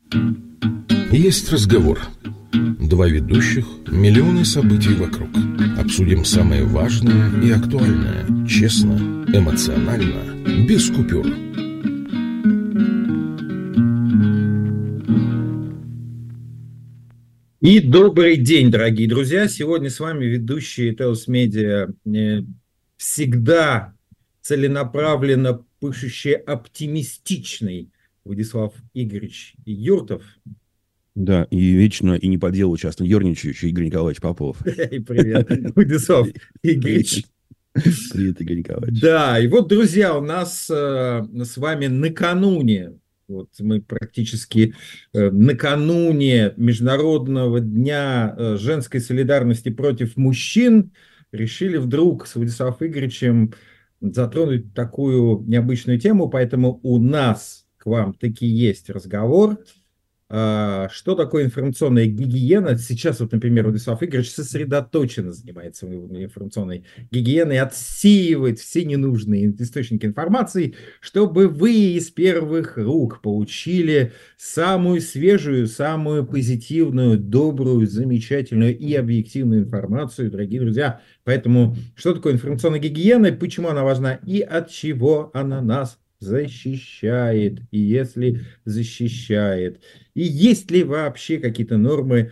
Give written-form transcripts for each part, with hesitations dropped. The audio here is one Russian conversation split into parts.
Есть разговор. Два ведущих, миллионы событий вокруг. Обсудим самое важное и актуальное. Честно, эмоционально, без купюр. И добрый день, дорогие друзья. Сегодня с вами ведущий Теос Медиа, всегда целенаправленно пышущий, оптимистичный Владислав Игоревич Юртов. Да, и вечно, и не по делу часто ерничающий Игорь Николаевич Попов. И привет, Владислав Игоревич. Привет, Игорь Николаевич. Да, и вот, друзья, у нас с вами накануне, вот мы практически накануне Международного дня женской солидарности против мужчин решили вдруг с Владиславом Игоревичем затронуть такую необычную тему, поэтому у нас к вам таки есть разговор. Что такое информационная гигиена? Сейчас, вот, например, Владислав Игоревич сосредоточенно занимается информационной гигиеной, отсеивает все ненужные источники информации, чтобы вы из первых рук получили самую свежую, самую позитивную, добрую, замечательную и объективную информацию, дорогие друзья. Поэтому, что такое информационная гигиена, почему она важна и от чего она нас защищает, и если защищает, и есть ли вообще какие-то нормы,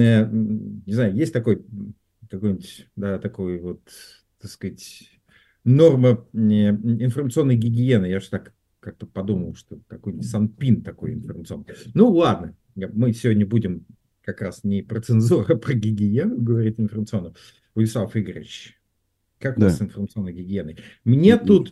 не знаю, есть такой, какой-нибудь, да, такой вот, так сказать, норма информационной гигиены, я же так как-то подумал, что какой-нибудь санпин такой информационный. Ну ладно, мы сегодня будем как раз не про цензуру, а про гигиену говорить информационную. Владислав Игоревич, как у вас с информационной гигиеной? Мне тут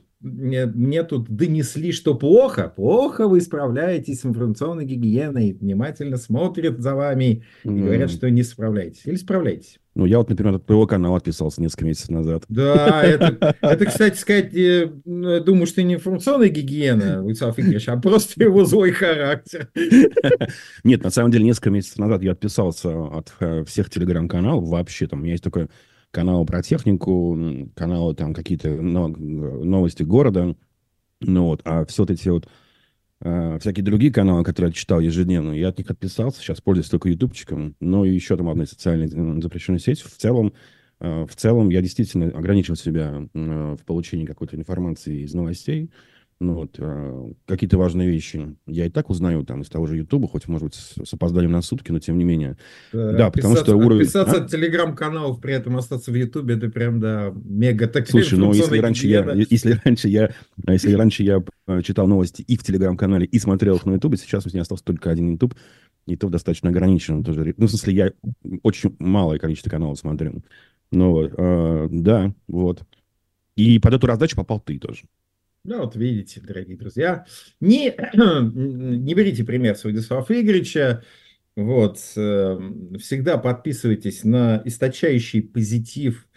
донесли, что плохо вы справляетесь с информационной гигиеной, внимательно смотрят за вами и говорят, что не справляетесь. Или справляетесь? Ну, я вот, например, от твоего канала отписался несколько месяцев назад. Да, это, кстати сказать, думаю, что не информационная гигиена, Владислав Игоревич, а просто его злой характер. Нет, на самом деле, несколько месяцев назад я отписался от всех телеграм-каналов вообще. Там у меня есть только каналы про технику, каналы там какие-то новости города. Ну вот, а все вот эти вот всякие другие каналы, которые я читал ежедневно, я от них отписался. Сейчас пользуюсь только ютубчиком. Ну и еще там одной социальной запрещенной сеть. В целом я действительно ограничил себя в получении какой-то информации из новостей. Ну вот, какие-то важные вещи я и так узнаю там из того же Ютуба, хоть, может быть, с опозданием на сутки, но тем не менее. Да, потому что уровень... Отписаться от телеграм-каналов, при этом остаться в Ютубе, это прям, да, мега такая. Слушай, ну если раньше я читал новости и в телеграм-канале, и смотрел их на Ютубе, сейчас у меня остался только один Ютуб, Ютуб достаточно ограничен тоже. Ну, в смысле, я очень малое количество каналов смотрю. Ну вот, да, вот. И под эту раздачу попал ты тоже. Ну, вот видите, дорогие друзья, не берите пример с Владислава Игоревича, вот, всегда подписывайтесь на источающий позитив,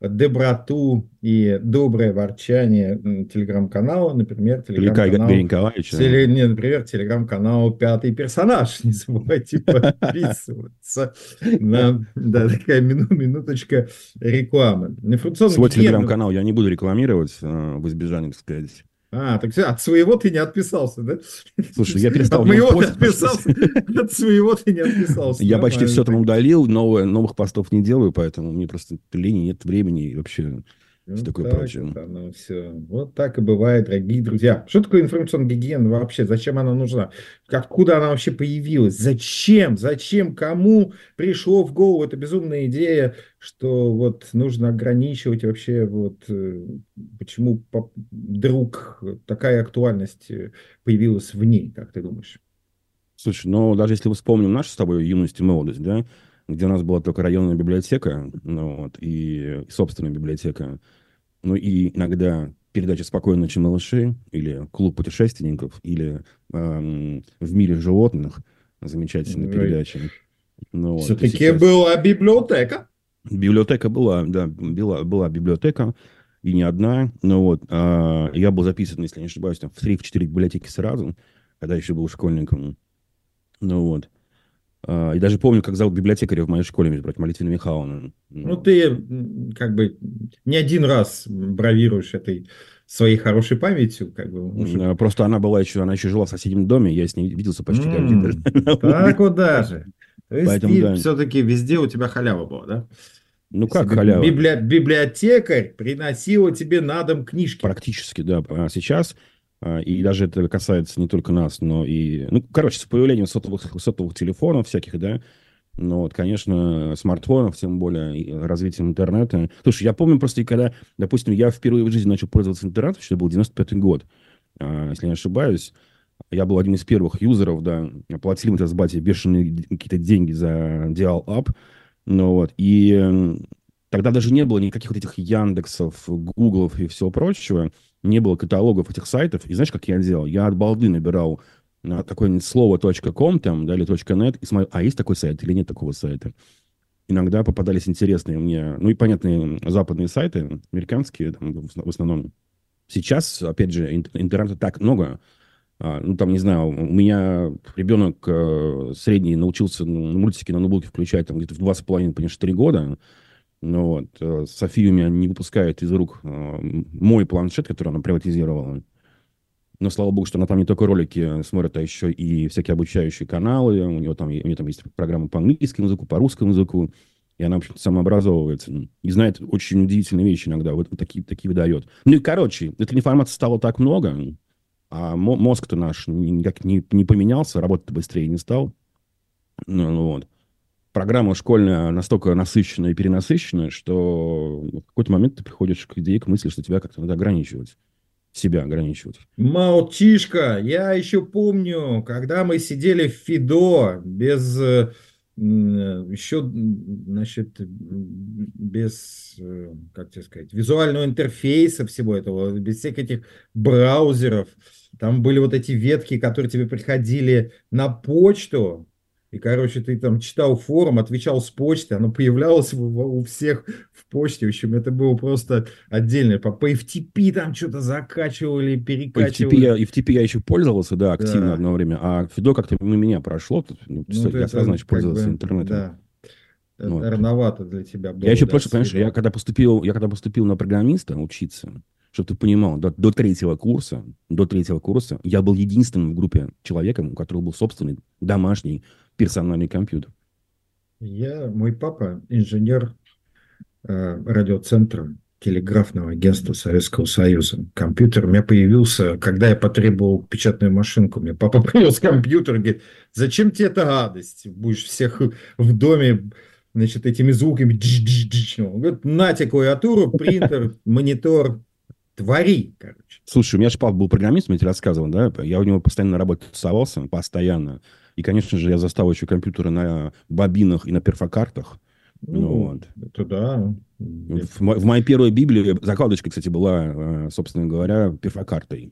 доброту и доброе ворчание телеграм-канала, например, телеграм-канал «Пятый персонаж». Не забывайте подписываться. Да, такая минуточка рекламы. Свой телеграм-канал я не буду рекламировать в избежание, так сказать. Так все, от своего ты не отписался, да? Слушай, я перестал... От моего ты отписался, от своего ты не отписался. Я почти все там удалил, новых постов не делаю, поэтому мне просто лени, нет времени и вообще все такое прочее. Все. Вот так и бывает, дорогие друзья. Что такое информационная гигиена вообще? Зачем она нужна? Откуда она вообще появилась? Зачем? Кому пришло в голову эта безумная идея, что вот нужно ограничивать вообще, вот почему вдруг такая актуальность появилась в ней, как ты думаешь? Слушай, ну даже если мы вспомним нашу с тобой юность и молодость, да, где у нас была только районная библиотека, ну, вот, и собственная библиотека, ну и иногда передача «Спокойной ночи, малыши» или «Клуб путешественников», или «В мире животных», замечательная передача. Ну, все-таки сейчас... была библиотека. Библиотека была, да, была библиотека, и не одна. Ну вот, я был записан, если не ошибаюсь, там, в 3-4 библиотеки сразу, когда еще был школьником. Ну вот. И даже помню, как зовут библиотекаря в моей школе, между прочим, Валентина Михайловна. Ну, ты как бы не один раз бравируешь этой своей хорошей памятью, как бы. Просто она еще жила в соседнем доме, я с ней виделся почти каждый день. Так вот даже. То есть Поэтому, ты да. все-таки везде у тебя халява была, да? То Ну, есть как халява? библиотекарь приносила тебе на дом книжки. Практически, да. А сейчас, и даже это касается не только нас, но и... Ну, короче, с появлением сотовых телефонов всяких, да, ну, вот, конечно, смартфонов, тем более, и развитием интернета. Слушай, я помню просто, когда, допустим, я впервые в жизни начал пользоваться интернетом, что это был 95-й год, если не ошибаюсь. Я был один из первых юзеров, да, платили мы тогда с батей бешеные какие-то деньги за диал-ап, ну вот, и тогда даже не было никаких вот этих Яндексов, Гуглов и всего прочего, не было каталогов этих сайтов, и знаешь, как я делал? Я от балды набирал на такое слово .com там, да, или .net, и смотрю, а есть такой сайт или нет такого сайта. Иногда попадались интересные мне, ну и понятные западные сайты, американские там, в основном. Сейчас, опять же, интернета так много. Ну, там, не знаю, у меня ребенок средний научился мультики на ноутбуке включать там где-то в 2,5, понятно, 4 года. Ну, вот, София у меня не выпускает из рук мой планшет, который она приватизировала. Но, слава богу, что она там не только ролики смотрит, а еще и всякие обучающие каналы. У нее там есть программа по английскому языку, по русскому языку. И она, в общем-то, самообразовывается. И знает очень удивительные вещи иногда. Вот такие выдает. Ну и, короче, этой информации стало так много, а мозг-то наш никак не поменялся, работать быстрее не стал. Ну, вот. Программа школьная настолько насыщенная и перенасыщенная, что в какой-то момент ты приходишь к идее, к мысли, что тебя как-то надо ограничивать. Себя ограничивать. Мальчишка, я еще помню, когда мы сидели в ФИДО без еще, значит, без, как тебе сказать, визуального интерфейса всего этого, без всех этих браузеров. Там были вот эти ветки, которые тебе приходили на почту. И, короче, ты там читал форум, отвечал с почты, оно появлялось у всех в почте. В общем, это было просто отдельно. По FTP там что-то закачивали, перекачивали. FTP я еще пользовался, да, активно Да. одно время. А Фидо как-то мимо меня прошло. Я сразу начал пользоваться интернетом. Да. Вот. Рановато для тебя было. Я еще просто, понимаешь, я когда поступил на программиста учиться, чтобы ты понимал, до третьего курса я был единственным в группе человеком, у которого был собственный домашний персональный компьютер. Мой папа инженер радиоцентра телеграфного агентства Советского Союза. Компьютер у меня появился, когда я потребовал печатную машинку. Мне папа принес компьютер и говорит, зачем тебе эта гадость? Будешь всех в доме, значит, этими звуками. Он говорит, на тебе клавиатуру, принтер, монитор, твори, короче. Слушай, у меня же папа был программистом, я тебе рассказывал, да? Я у него постоянно на работе тусовался, постоянно. И, конечно же, я застал еще компьютеры на бобинах и на перфокартах. Вот. Это да. В моей первой Библии закладочка, кстати, была, собственно говоря, перфокартой.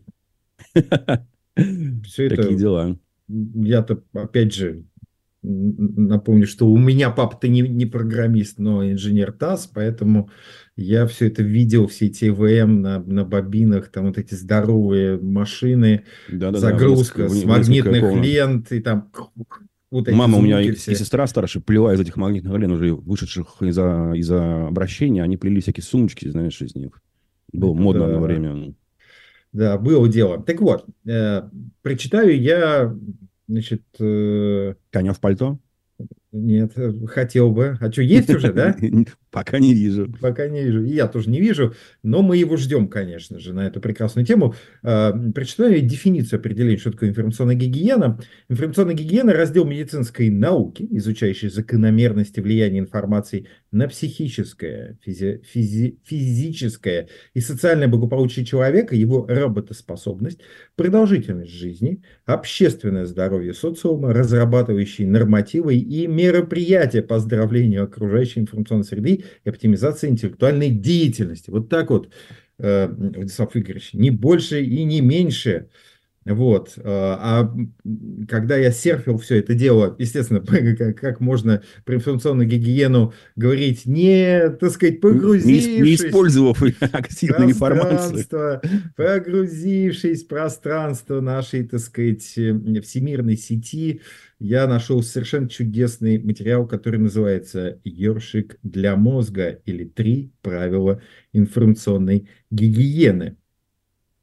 Все это... Такие дела. Я-то, опять же, напомню, что у меня папа-то не программист, но инженер ТАСС, поэтому я все это видел, все эти ЭВМ на бобинах, там вот эти здоровые машины, загрузка с магнитных лент, и там вот эти Мама у меня все. и сестра старшая плела из этих магнитных лент, уже вышедших из-за обращения, они плели всякие сумочки, знаешь, из них. Было модно одно время. Да, было дело. Так вот, прочитаю я, значит... «Коня в пальто»? Нет, хотел бы. А что, есть уже, да? Пока не вижу. Пока не вижу. И я тоже не вижу, но мы его ждем, конечно же, на эту прекрасную тему. Прочитаю дефиницию определения, что такое информационная гигиена. Информационная гигиена – раздел медицинской науки, изучающий закономерности влияния информации на психическое, физическое и социальное благополучие человека, его работоспособность, продолжительность жизни, общественное здоровье социума, разрабатывающий нормативы и мероприятия по оздоровлению окружающей информационной среды и оптимизации интеллектуальной деятельности. Вот так вот, Владислав Игоревич, не больше и не меньше. Вот. А когда я серфил все это дело, естественно, как можно про информационную гигиену говорить, не, так сказать, погрузившись... Не использовав активную информацию. Погрузившись в пространство нашей, так сказать, всемирной сети, я нашел совершенно чудесный материал, который называется «Ёршик для мозга» или «3 правила информационной гигиены».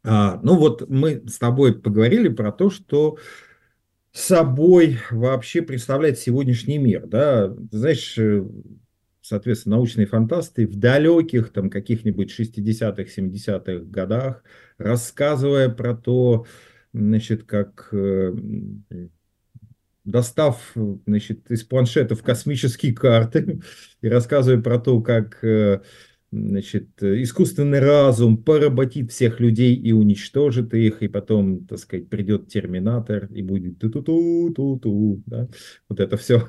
Ну вот мы с тобой поговорили про то, что собой вообще представляет сегодняшний мир, да? Ты знаешь, соответственно, научные фантасты в далеких там каких-нибудь 60-х, 70-х годах, рассказывая про то, значит, как достав, значит, из планшетов космические карты и рассказывая про то, как, значит, искусственный разум поработит всех людей и уничтожит их, и потом, так сказать, придет терминатор и будет ту-ту-ту-ту-ту, да? Вот это все.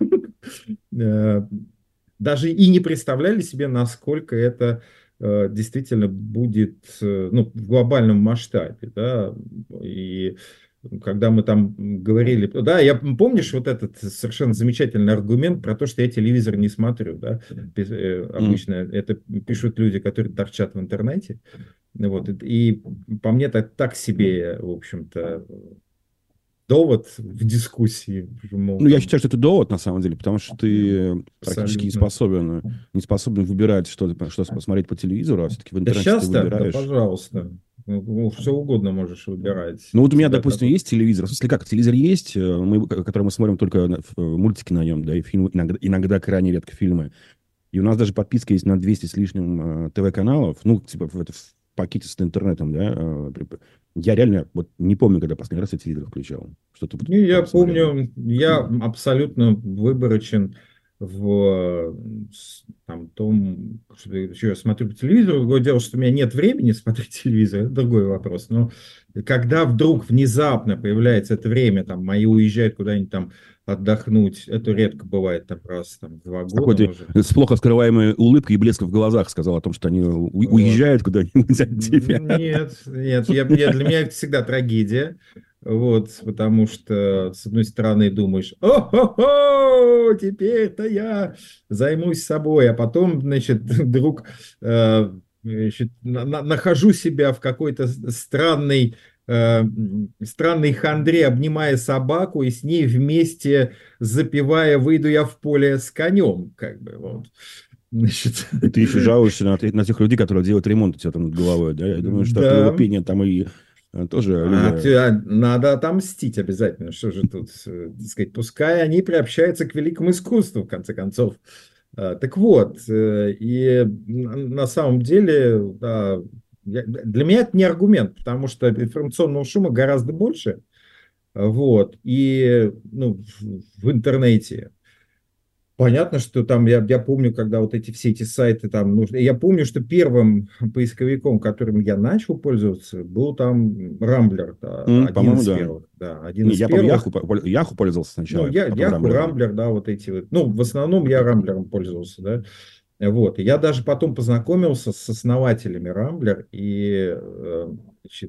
Даже и не представляли себе, насколько это действительно будет, ну, в глобальном масштабе, да, и когда мы там говорили, да, помнишь вот этот совершенно замечательный аргумент про то, что я телевизор не смотрю, да, обычно это пишут люди, которые торчат в интернете, вот, и по мне так себе, в общем-то, довод в дискуссии, мол, Ну, я там, считаю, что это довод, на самом деле, потому что ты практически абсолютно. не способен выбирать, что посмотреть по телевизору, а все-таки в Да интернете ты сейчас-то, да, выбираешь. пожалуйста. Ну, все угодно можешь выбирать. Ну, вот у меня, Всегда допустим, такой. есть телевизор. В смысле, как, телевизор есть, который мы смотрим только мультики на нем, да, и фильмы, иногда крайне редко фильмы. И у нас даже подписка есть на 200 с лишним ТВ-каналов, ну, типа, в пакете с интернетом, да. Я реально вот не помню, когда последний раз я телевизор включал. Что-то вот Ну, я там смотрел. помню, я абсолютно выборочен в там, том, что я смотрю по телевизору. Другое дело, что у меня нет времени смотреть телевизор, это другой вопрос. Но когда вдруг внезапно появляется это время, там, мои уезжают куда-нибудь там отдохнуть, это редко бывает, там, раз там, в 2 года, Какой-то может. с плохо скрываемой улыбкой и блеском в глазах сказал о том, что они Вот. уезжают куда-нибудь от тебя. Нет, нет, для меня это всегда трагедия, вот, потому что, с одной стороны, думаешь, о-хо-хо, теперь-то я займусь собой, а потом, значит, вдруг значит, нахожу себя в какой-то странной хандре, обнимая собаку и с ней вместе запевая «Выйду я в поле с конем», как бы, вот. Значит, И ты еще жалуешься на тех людей, которые делают ремонт у тебя там над головой, да? Я думаю, что от твоего да. пения там и тоже люди... Надо отомстить обязательно. Что же тут, так сказать, пускай они приобщаются к великому искусству, в конце концов. Так вот, и на самом деле, да, для меня это не аргумент, потому что информационного шума гораздо больше. Вот, и ну, в интернете. Понятно, что там, я помню, когда вот все эти сайты там нужны. Я помню, что первым поисковиком, которым я начал пользоваться, был там Рамблер, да, один По-моему, из да. первых. Да, один Не, из я, по-моему, первых. Яху пользовался Ну, сначала, я, потом Яху, Рамблером. Рамблер, да, вот эти вот. Ну, в основном я Рамблером пользовался, да. Вот. И я даже потом познакомился с основателями Рамблер и значит,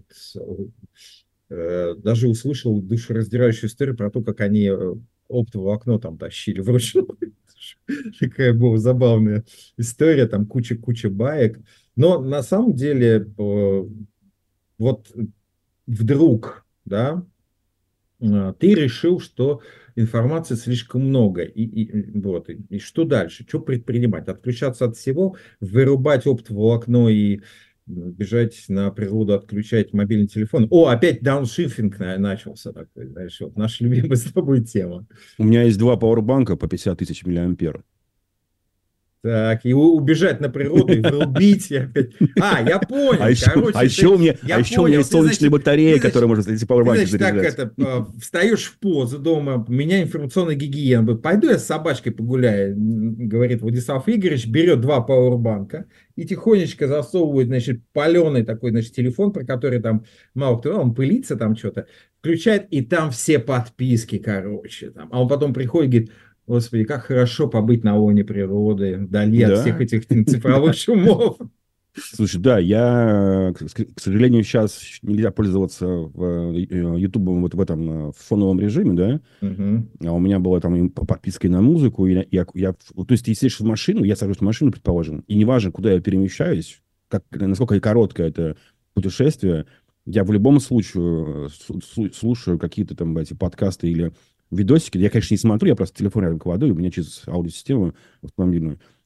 даже услышал душераздирающую историю про то, как они оптоволокно там тащили вручную. Такая была забавная история, там куча баек. Но на самом деле вот вдруг, да, ты решил, что информации слишком много. Вот, и что дальше? Что предпринимать? Отключаться от всего, вырубать оптоволокно и бежать на природу, отключать мобильный телефон. О, опять дауншифтинг начался такой, знаешь, вот наша любимая с тобой тема. У меня есть 2 пауэрбанка по 50 тысяч миллиампер. Так, и убежать на природу и врубить и опять. Я понял, короче, у меня есть солнечные батареи, которые можно эти ты, пауэрбанки значит, так заряжать. встаешь в позу дома, меня информационная гигиена. Пойду я с собачкой погуляю, говорит Владислав Игоревич, берет 2 пауэрбанка и тихонечко засовывает, значит, паленый такой, значит, телефон, про который там мало кто, он пылится там что-то, включает, и там все подписки, короче. Там. А он потом приходит и говорит, Господи, как хорошо побыть на лоне природы, вдали от всех Да. этих цифровых шумов. Слушай, да, к сожалению, сейчас нельзя пользоваться Ютубом вот в этом в фоновом режиме, да, Мгм. а у меня была там подписка на музыку, и то есть, если сидишь в машину, я сажусь в машину, предположим, и неважно, куда я перемещаюсь, насколько короткое это путешествие, я в любом случае слушаю какие-то там эти подкасты или видосики. Я, конечно, не смотрю, я просто телефон рядом кладу, и у меня через аудиосистему автомобильную. То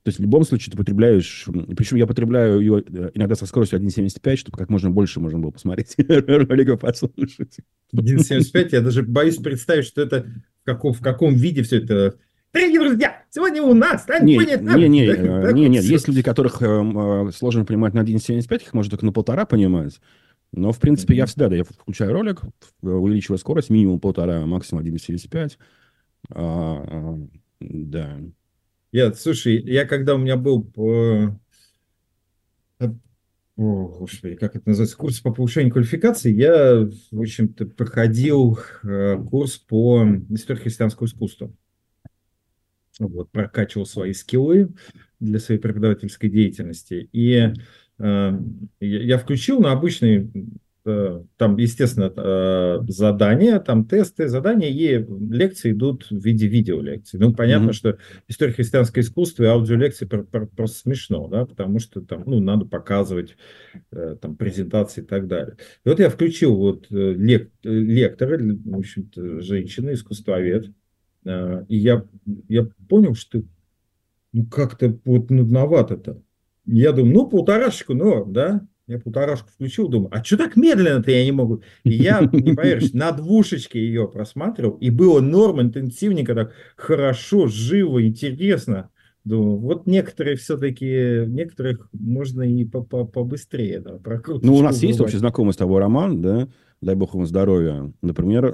То есть в любом случае ты потребляешь... Причем я потребляю ее иногда со скоростью 1.75, чтобы как можно больше можно было посмотреть роликов, послушать. 1.75, я даже боюсь представить, что это в каком виде все это. Дорогие друзья, сегодня у нас Нет, есть люди, которых сложно понимать на 1.75, их можно только на 1.5 понимать. Но, в принципе, я всегда, я включаю ролик, увеличиваю скорость, минимум 1.5, максимум 1.75. Да. Слушай, когда у меня был, господи, как это называется, курс по повышению квалификации, я, в общем-то, проходил курс по истории христианского искусства. Вот, прокачивал свои скиллы для своей преподавательской деятельности. И я включил на обычный, там, естественно, задания, там тесты, задания, и лекции идут в виде видеолекций. Ну, понятно, что история христианского искусства и аудиолекции просто смешно, да, потому что там, ну, надо показывать там презентации и так далее. И вот я включил вот лектора, в общем-то, женщина, искусствовед, и я понял, что ну, как-то вот нудновато-то. Я думаю, ну, полторашечку, ну, да. Я полторашку включил, думаю, а что так медленно-то я не могу? И я, не поверишь, на двушечке ее просматривал, и было норм, интенсивненько, так хорошо, живо, интересно. Думаю, вот некоторых можно и побыстрее, да, прокруточку. Ну, у нас есть вообще знакомый с тобой роман, да, дай бог ему здоровья. Например,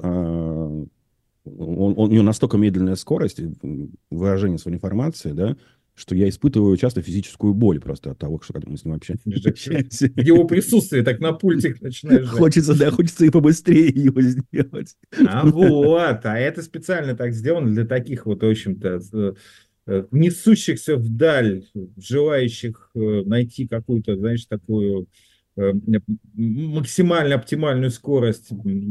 у него настолько медленная скорость выражения своей информации, да, что я испытываю часто физическую боль просто от того, что мы с ним общаемся. В его присутствии так на пультик начинаешь жать. Хочется и побыстрее его сделать. А это специально так сделано для таких вот, в общем-то, несущихся вдаль, желающих найти какую-то, знаешь, такую максимально оптимальную скорость,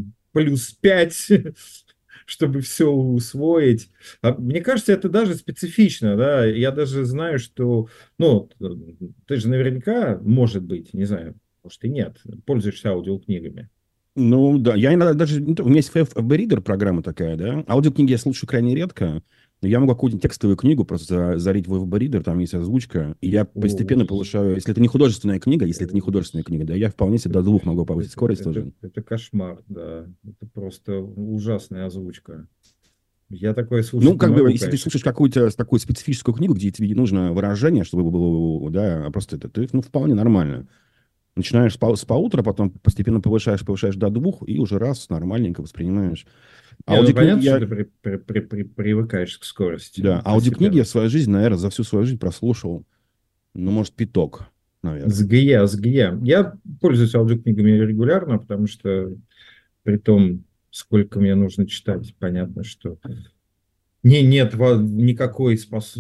+5, чтобы все усвоить. Мне кажется, это даже специфично, да. Я даже знаю, что, ну, ты же наверняка, может быть, не знаю, может и нет, пользуешься аудиокнигами. Ну, да, я иногда даже... У меня есть FB-ридер программа такая, да. Аудиокниги я слушаю крайне редко. Но я могу какую-нибудь текстовую книгу просто залить в FB-ридер, там есть озвучка, и я постепенно повышаю... Если это не художественная книга, да, я вполне себе до 2 могу повысить скорость тоже. Это кошмар, да. Это просто ужасная озвучка. Я такое слушаю. Ну, как бы, если ты слушаешь какую-то такую специфическую книгу, где тебе нужно выражение, чтобы было, да, просто это, ты, ну, вполне нормально. Начинаешь с поутра, потом постепенно повышаешь до 2, и уже раз нормальненько воспринимаешь. Понятно, что ты привыкаешь к скорости. Да, аудиокниги я в своей жизни, наверное, за всю свою жизнь прослушал, ну, может, пяток, наверное. СГЕ. Я пользуюсь аудиокнигами регулярно, потому что при том, сколько мне нужно читать, понятно, что нет никакой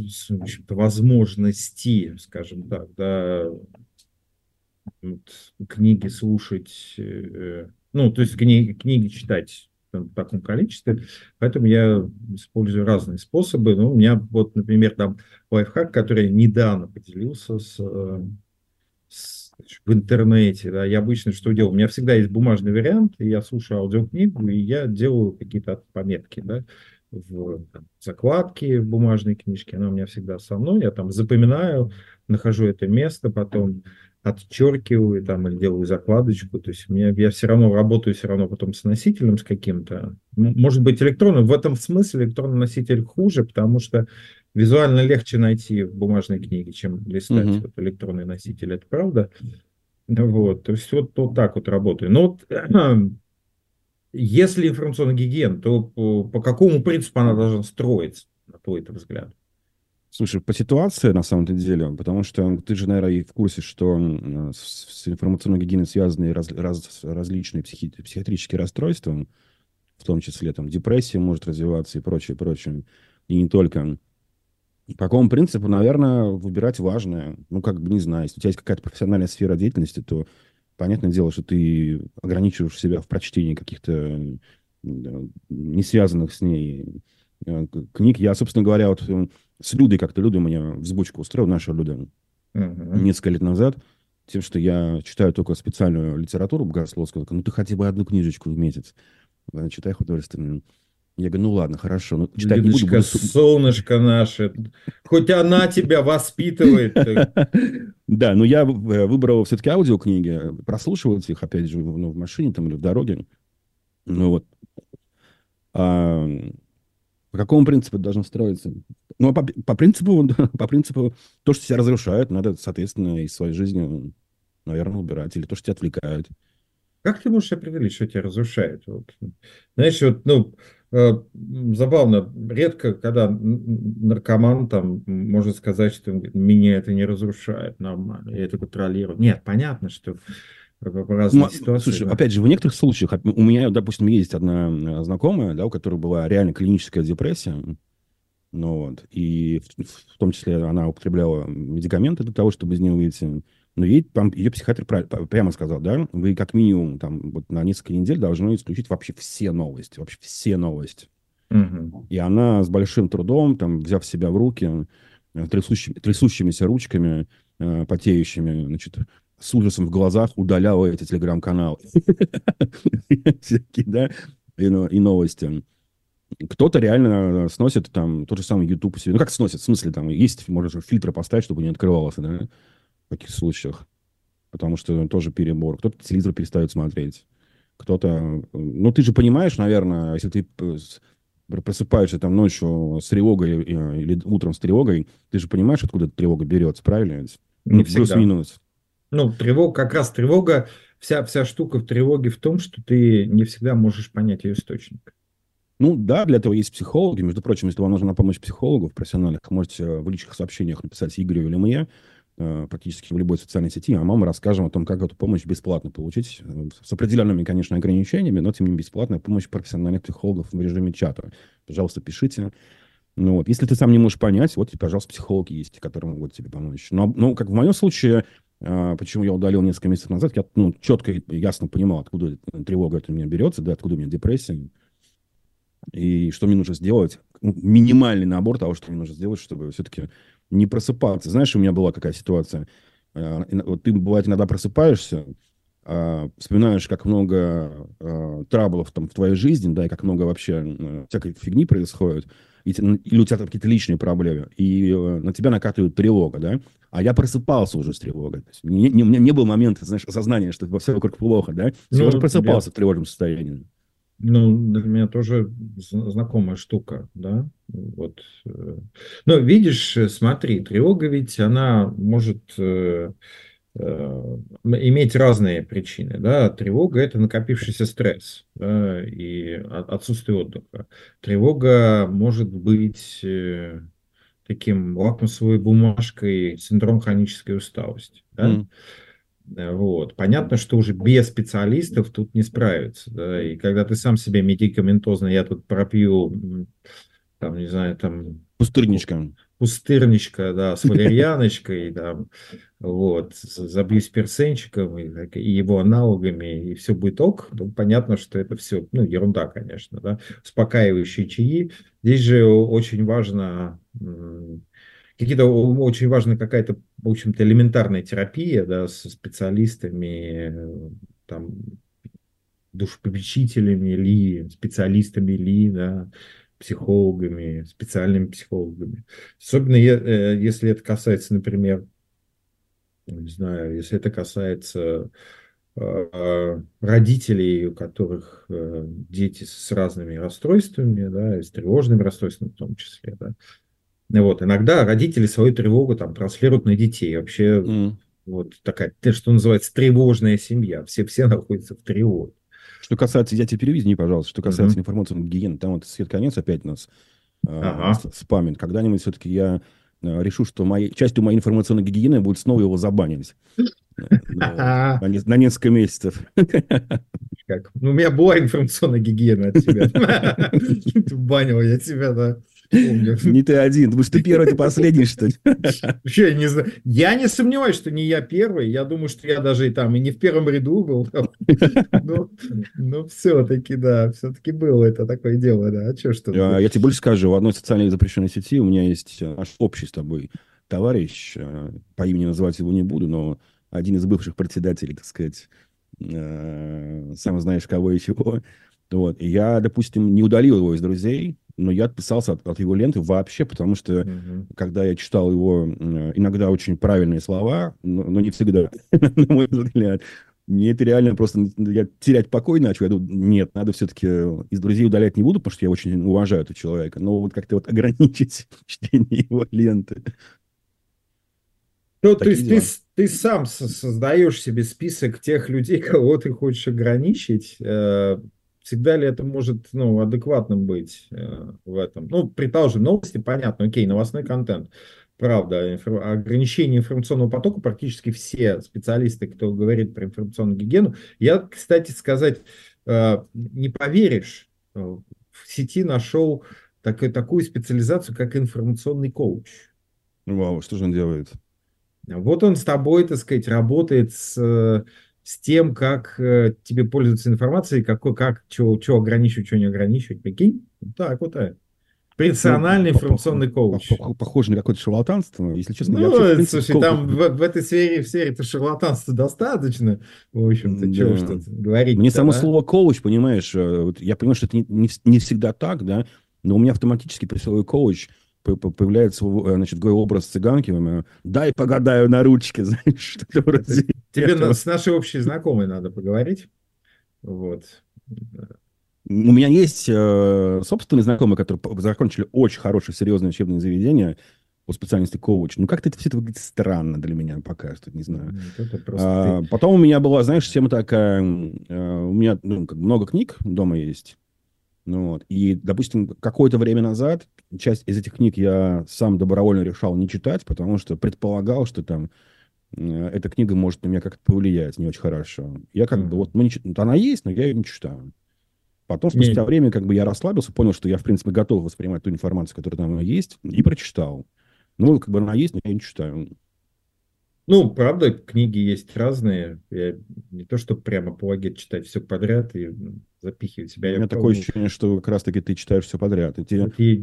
возможности, скажем так, да, книги слушать, ну, то есть книги читать в таком количестве, поэтому я использую разные способы. Ну, у меня вот, например, там лайфхак, который я недавно поделился в интернете, да, я обычно что делаю? У меня всегда есть бумажный вариант, и я слушаю аудиокнигу, и я делаю какие-то пометки, да, в закладке в бумажной книжке, она у меня всегда со мной, я там запоминаю, нахожу это место, потом отчеркиваю там, или делаю закладочку, то есть я все равно работаю потом с носителем с каким-то, может быть электронным, в этом смысле электронный носитель хуже, потому что визуально легче найти в бумажной книге, чем листать вот электронный носитель, это правда. Вот, то есть вот так вот работаю. Но вот, если информационная гигиена, то по какому принципу она должна строиться, на твой взгляд? Слушай, по ситуации, на самом деле, потому что ты же, наверное, и в курсе, что с информационной гигиеной связаны различные психиатрические расстройства, в том числе там депрессия может развиваться и прочее, и не только. По какому принципу, наверное, выбирать важное. Ну, как бы, не знаю, если у тебя есть какая-то профессиональная сфера деятельности, то понятное дело, что ты ограничиваешь себя в прочтении каких-то не связанных с ней книг. Я, собственно говоря, вот с Людой как-то, Люда мне взбучку устроил, наша Люда, несколько лет назад, тем, что я читаю только специальную литературу богословскую. Ну, ты хотя бы одну книжечку в месяц читай художественную. Я говорю, ну ладно, хорошо, ну читать не буду, Лидочка, солнышко наше, хоть она тебя воспитывает. Да, но я выбрал все-таки аудиокниги, прослушивать их, опять же, ну, в машине там или в дороге. Ну вот. А по какому принципу это должно строиться? Ну, по принципу, по принципу, то, что тебя разрушает, надо, соответственно, из своей жизни, наверное, убирать. Или то, что тебя отвлекает. Как ты можешь определить, что тебя разрушает? Вот. Знаешь, вот, ну, забавно, редко, когда наркоман там может сказать, что меня это не разрушает, нормально, я это контролирую. Нет, понятно, что по разные ситуации. Слушай, Да. опять же, в некоторых случаях, у меня, допустим, есть одна знакомая, да, у которой была реально клиническая депрессия, ну вот, и в том числе она употребляла медикаменты для того, чтобы из нее выйти. Но ей там ее психиатр прямо сказал, да, вы как минимум там вот на несколько недель должны исключить вообще все новости, вообще все новости. Мгм. И она с большим трудом, там, взяв себя в руки, трясущимися ручками, потеющими, значит, с ужасом в глазах удаляла эти телеграм-каналы. Всякие, да, и новости. Кто-то реально сносит там тот же самый YouTube себе. Ну, как сносит? В смысле, там есть, можно же фильтры поставить, чтобы не открывался, да, в таких случаях. Потому что тоже перебор. Кто-то телевизор перестает смотреть. Кто-то... Ну, ты же понимаешь, наверное, если ты просыпаешься там ночью с тревогой или утром с тревогой, ты же понимаешь, откуда эта тревога берется, правильно ведь? Не Ну, всегда. плюс-минус. Ну, тревога, как раз тревога, вся штука в тревоге в том, что ты не всегда можешь понять ее источник. Ну, да, для этого есть психологи. Между прочим, если вам нужна помощь психологов профессиональных, можете в личных сообщениях написать Игорю или мне, практически в любой социальной сети, а мы расскажем о том, как эту помощь бесплатно получить, с определенными, конечно, ограничениями, но тем не менее бесплатная помощь профессиональных психологов в режиме чата. Пожалуйста, пишите. Ну, вот. Если ты сам не можешь понять, вот, пожалуйста, психологи есть, которые могут тебе помочь. Но, ну, как в моем случае, почему я удалил несколько месяцев назад, я четко и ясно понимал, откуда тревога это у меня берется, да, откуда у меня депрессия, и что мне нужно сделать. Минимальный набор того, что мне нужно сделать, чтобы все-таки не просыпаться. Знаешь, у меня была какая ситуация. Вот ты, бывает, иногда просыпаешься, вспоминаешь, как много траблов там в твоей жизни, да, и как много вообще всякой фигни происходит, или у тебя там какие-то личные проблемы, и на тебя накатывает тревога, да, а я просыпался уже с тревогой. То есть у меня не было момента, знаешь, осознания, что все вокруг плохо, да, я уже Ну, просыпался в тревожном состоянии. ну, для меня тоже знакомая штука, да. Вот. Ну, видишь, смотри, тревога ведь, она может иметь разные причины, да. Тревога– это накопившийся стресс, да, и отсутствие отдыха. Тревога может быть таким лакмусовой бумажкой синдром хронической усталости, да. Вот. Понятно, что уже без специалистов тут не справиться. Да? И когда ты сам себе медикаментозно, я тут пропью, там, не знаю, там Пустырничка. пустырничка, да, с валерьяночкой, там, вот, забьюсь персенчиком и его аналогами, и все будет ок, то понятно, что это все, ну, ерунда, конечно, да, успокаивающие чаи. Здесь же очень важно какие-то очень важна какая-то, в общем-то, элементарная терапия, да, со специалистами, там, душепопечителями ли, специалистами ли, да, психологами, специальными психологами. Особенно если это касается, например, не знаю, если это касается родителей, у которых дети с разными расстройствами, да, и с тревожными расстройствами в том числе, да. Вот, иногда родители свою тревогу там транслируют на детей. Вообще М. вот такая, что называется, тревожная семья. Все находятся в тревоге. Что касается, я тебе переведи, пожалуйста, что касается Мгм. информационной гигиены, там вот Свет Конец опять нас Ага. спамит. Когда-нибудь все-таки я решу, что частью моей информационной гигиены будет снова его забанить. Ну вот. На несколько месяцев. Как? Ну, у меня была информационная гигиена от тебя. Банил я тебя, да. Помню. Не ты один. Думаешь, ты первый, ты последний, что ли? Вообще, я не знаю. Я не сомневаюсь, что не я первый. Я думаю, что я даже и там и не в первом ряду был. Но все-таки, да, все-таки было это такое дело, да. А что ж тут? Я тебе больше скажу. В одной социальной запрещенной сети у меня есть наш общий с тобой товарищ. По имени называть его не буду, но один из бывших председателей, так сказать, сам знаешь кого и чего. Вот. И я, допустим, не удалил его из друзей, но я отписался от его ленты вообще, потому что, Мгм. когда я читал его иногда очень правильные слова, но не всегда, на мой взгляд, мне это реально просто... Я терять покой начал. Я думаю, нет, надо все-таки из друзей удалять не буду, потому что я очень уважаю этого человека. Но вот как-то вот ограничить чтение его ленты. Ну, то Такие есть ты, дела. ты сам создаешь себе список тех людей, кого ты хочешь ограничить. Всегда ли это может, ну, адекватным быть в этом? Ну, предположим, новости, понятно, окей, новостной контент. Правда, ограничение информационного потока практически все специалисты, кто говорит про информационную гигиену. Я, кстати сказать, не поверишь, в сети нашел такую специализацию, как информационный коуч. Вау, что же он делает? Вот он с тобой, так сказать, работает с тем, как тебе пользоваться информацией, что ограничивать, что не ограничивать. Прикинь? Вот так вот. Ну, Персональный информационный коуч. похоже на какое-то шарлатанство. Если честно, я вообще, в Ну, принципе, слушай, сколько... там в этой сфере-то шарлатанства достаточно. В общем-то, чего уж Да. тут Мне говорить-то, само да? слово коуч, понимаешь, вот я понимаю, что это не всегда так, да, но у меня автоматически при слове коуч появляется, значит, такой образ цыганки, дай погадаю на ручке, знаешь, что-то Это вроде тебе этого. с нашей общей знакомой надо поговорить. Вот. У меня есть собственные знакомые, которые закончили очень хорошее, серьезное учебное заведение по специальности коуч. Ну, как-то это все это выглядит странно для меня пока что, не знаю. Это просто ты. Потом у меня была, знаешь, тема такая, у меня ну, как бы много книг дома есть. Ну, вот. И, допустим, какое-то время назад часть из этих книг я сам добровольно решал не читать, потому что предполагал, что там эта книга может на меня как-то повлиять не очень хорошо. Я как бы Ага. вот, ну, она есть, но я ее не читаю. Потом, спустя Не, время, как бы я расслабился, понял, что я, в принципе, готов воспринимать ту информацию, которая там есть, и прочитал. Ну, как бы она есть, но я не читаю. ну, правда, книги есть разные. Я не то, что прямо апологет читать все подряд и запихивать У себя. Я меня такое пробовал. ощущение, что как раз-таки ты читаешь все подряд. И тебе Это и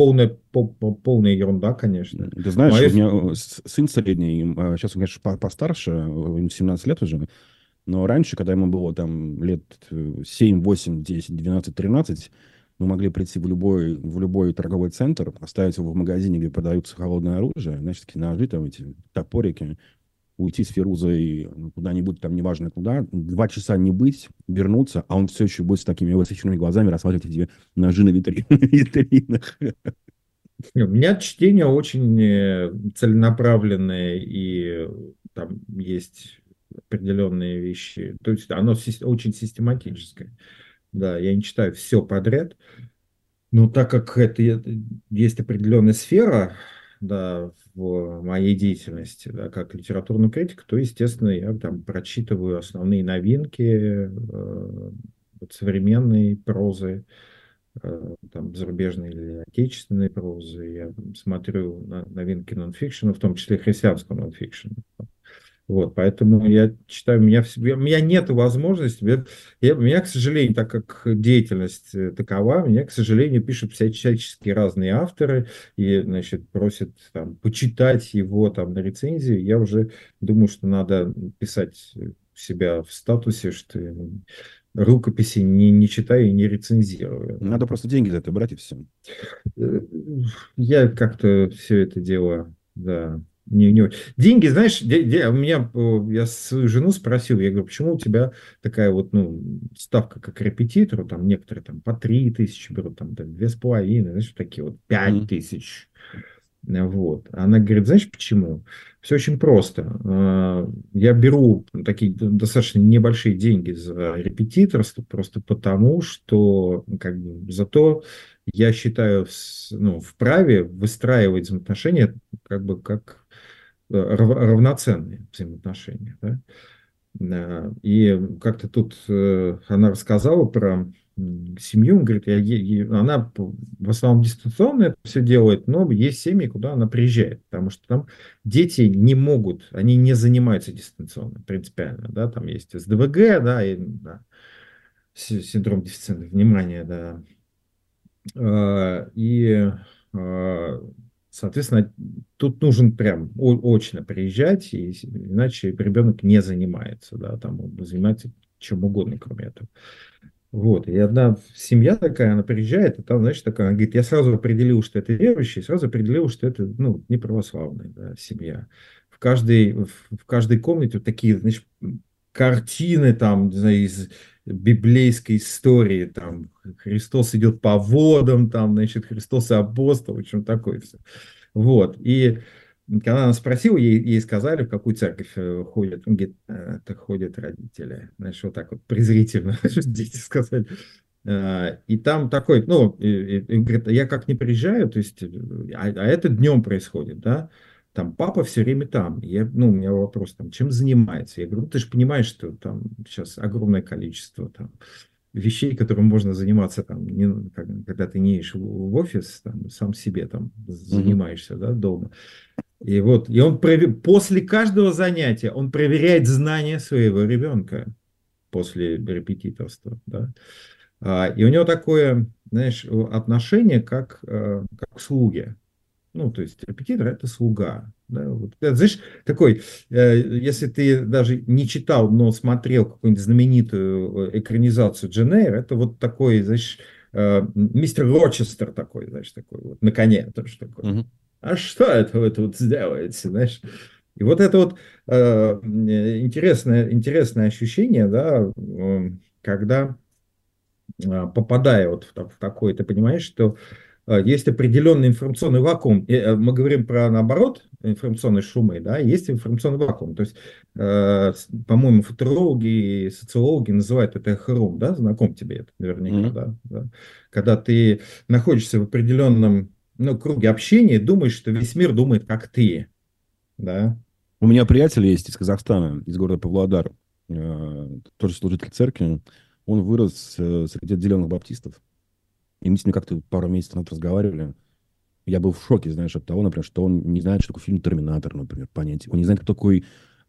полная ерунда, конечно. Ты знаешь, Мое... у меня сын средний, сейчас он, конечно, постарше, ему 17 лет уже, но раньше, когда ему было там лет 7, 8, 10, 12, 13, мы могли прийти в любой торговый центр, оставить его в магазине, где продаются холодное оружие, значит, такие ножи, там эти топорики, уйти с Фирузой куда-нибудь, там, неважно куда, 2 часа не быть, вернуться, а он все еще будет с такими высоченными глазами рассматривать эти витринах. Витринах. У меня чтение очень целенаправленное, и там есть определенные вещи. То есть оно очень систематическое. Да, я не читаю все подряд. Ну, так как есть определенная сфера, да, в моей деятельности, да, как литературный критик, то, естественно, я там прочитываю основные новинки вот современной прозы, там, зарубежной или отечественной прозы. Я смотрю на новинки нонфикшена, в том числе христианского нонфикшена. Вот, поэтому я считаю, у меня нет возможности, у меня, к сожалению, так как деятельность такова, мне, к сожалению, пишут всяческие разные авторы и, значит, просят там, почитать его там на рецензии. Я уже думаю, что надо писать у себя в статусе, что я рукописи не читаю и не рецензирую. Да. Надо просто деньги за это брать и все. Э, Я как-то все это дело, да, не очень. Деньги, знаешь, у меня, я свою жену спросил, я говорю, почему у тебя такая вот, ну, ставка как репетитору, там некоторые там по 3 тысячи берут, там 2,5, знаешь, такие вот 5 тысяч. Вот. Она говорит, знаешь почему? Все очень просто. Я беру такие достаточно небольшие деньги за репетиторство просто потому, что как бы, зато я считаю ну, вправе выстраивать взаимоотношения как бы как равноценные взаимоотношения. Да? И как-то тут она рассказала про семью, он говорит, она в основном дистанционно это все делает, но есть семьи, куда она приезжает, потому что там дети не могут, они не занимаются дистанционно принципиально, да, там есть СДВГ, да, и, да, синдром дефицита внимания, да, и, а, соответственно, тут нужен прям очно приезжать, иначе ребенок не занимается, да, там он занимается чем угодно, кроме этого. Вот, и одна семья такая, она приезжает, и там, знаешь, такая, она говорит, я сразу определил, что это верующий, сразу определил, что это, ну, не православная, да, семья. В каждой комнате вот такие, значит, картины там, не знаю, из библейской истории, там, Христос идет по водам, там, значит, Христос и апостол, в общем, такое все. Вот, и когда она спросила, ей сказали, в какую церковь ходят. Он говорит, это ходят родители. Знаешь, вот так вот презрительно дети сказали. И там такой, ну, и говорит, я как не приезжаю, то есть, а это днем происходит, да, там папа все время там. Ну, у меня вопрос, там, чем занимается? Я говорю, ну, ты же понимаешь, что там сейчас огромное количество там, вещей, которым можно заниматься, там, когда ты не едешь в офис, там, сам себе там занимаешься, да, дома. И вот, и он после каждого занятия он проверяет знания своего ребенка после репетиторства, да. И у него такое, знаешь, отношение как к слуге. Ну, то есть репетитор – это слуга. Да? Вот, знаешь, такой, если ты даже не читал, но смотрел какую-нибудь знаменитую экранизацию Джейн Эйр, это вот такой, знаешь, мистер Рочестер такой, знаешь, такой вот, на коне тоже такой. А что это вы тут сделаете, знаешь? И вот это вот интересное ощущение, да, когда попадая вот в такое, ты понимаешь, что есть определенный информационный вакуум. Мы говорим про, наоборот, информационные шумы, да, есть информационный вакуум. То есть, по-моему, футурологи и социологи называют это эхорум, да, знаком тебе это наверняка, да. Когда ты находишься в определенном, ну, круге общения, думаешь, что весь мир думает, как ты, да. У меня приятель есть из Казахстана, из города Павлодар, тоже служитель церкви. Он вырос среди отделенных баптистов. И мы с ним как-то пару месяцев назад разговаривали. Я был в шоке, знаешь, от того, например, что он не знает, что такое фильм «Терминатор», например, понятие. Он не знает, кто такой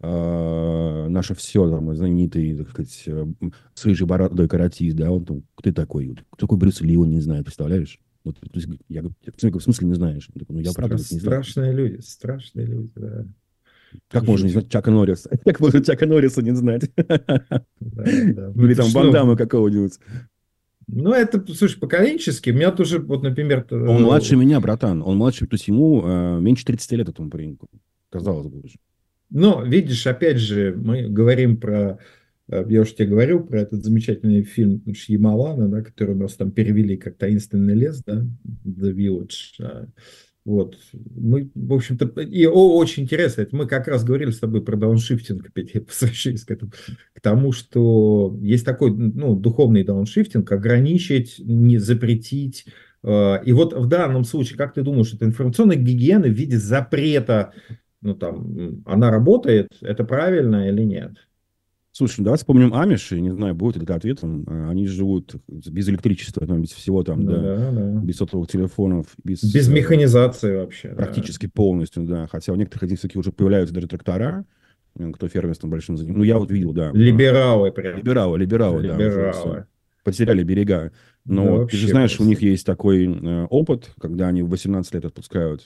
«Наше все», там, знаменитый, так сказать, с рыжей бородой каратист, да, он там, кто такой? Кто такой Брюс Ли, он не знает, представляешь? Вот, то есть, я говорю, в смысле не знаешь? Он такой, ну, я правда не знаю. Страшные люди, да. Как можно не знать Чака Норриса? Как можно Чака Норриса не знать? Или там Ван Дамма какого-нибудь. Ну, это, слушай, поколенчески. У меня тоже, вот, например... Он младше меня, братан. Он младше, то есть ему меньше 30 лет этому пареньку. Казалось бы уже. Но, видишь, опять же, мы говорим про... Я уже тебе говорил про этот замечательный фильм Шьямалана, да, который у нас там перевели как «Таинственный лес», да, «The Village». Вот. Мы, в общем-то, и очень интересно, это мы как раз говорили с тобой про дауншифтинг, опять я возвращаюсь к тому, что есть такой, ну, духовный дауншифтинг, ограничить, не запретить. И вот в данном случае, как ты думаешь, это информационная гигиена в виде запрета, ну, там, она работает, это правильно или нет? Слушай, давай вспомним Амиши, не знаю, будет ли это ответом. Они живут без электричества, там, без всего там, да, без сотовых телефонов. Без механизации вообще. Практически полностью, да. Хотя у некоторых из них все-таки уже появляются даже трактора, кто фермерством большим занимается. Ну, я вот видел, да. Либералы прям. Либералы, да. Потеряли берега. Но да, вот, ты же знаешь, просто. У них есть такой опыт, когда они в 18 лет отпускают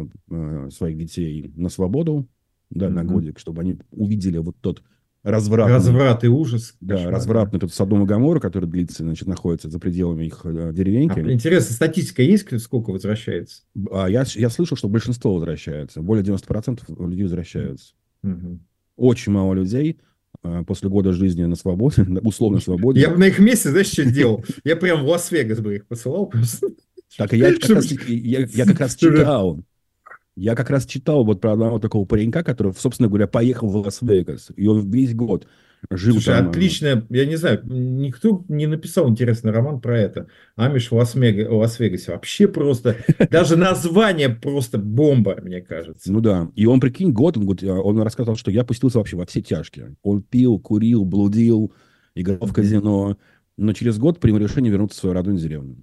своих детей на свободу, да, на годик, чтобы они увидели вот тот разврат и ужас. Да, кошмар, развратный тот Содом и Гоморра, который длится, значит, находится за пределами их деревеньки. Интересно, статистика есть, сколько возвращается? Я слышал, что большинство возвращается. Более 90% людей возвращаются. Очень мало людей после года жизни на свободе, условно свободе. Я бы на их месте, знаешь, что сделал? Я прям в Лас-Вегас бы их посылал. Так, я как раз читал. Я как раз читал вот про одного такого паренька, который, собственно говоря, поехал в Лас-Вегас. И он весь год жил Слушай, там. отлично. Я не знаю, никто не написал интересный роман про это. Амиш в Лас-Вегасе. Вообще просто, даже название просто бомба, мне кажется. Ну да. И он, прикинь, он рассказал, что я пустился вообще во все тяжкие. Он пил, курил, блудил, играл в казино. Но через год принял решение вернуться в свою родную деревню.